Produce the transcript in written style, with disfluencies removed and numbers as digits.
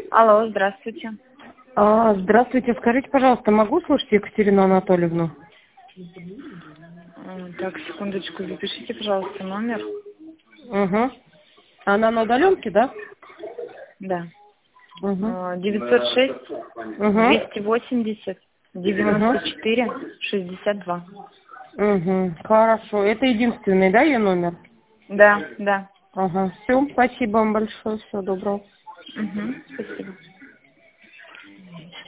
Алло, здравствуйте. Здравствуйте, скажите, пожалуйста, могу слушать Екатерину Анатольевну? Так, секундочку, запишите, пожалуйста, номер. Угу. Она на удаленке, да? Да. Угу. 906 280 94 62. Угу. Хорошо. Это единственный, да, ее номер? Да, да. Ага. Все, спасибо вам большое. Всего доброго. Угу, спасибо.